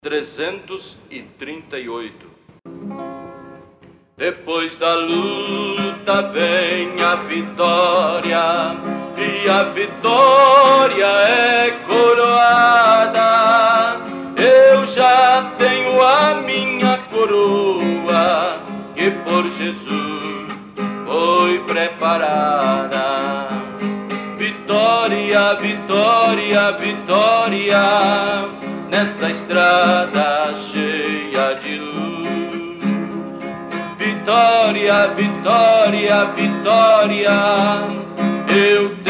338. Depois da luta vem a vitória, e a vitória é coroada. Eu já tenho a minha coroa, que por Jesus foi preparada. Vitória, vitória, vitória, nessa estrada cheia de luz. Vitória, vitória, vitória, eu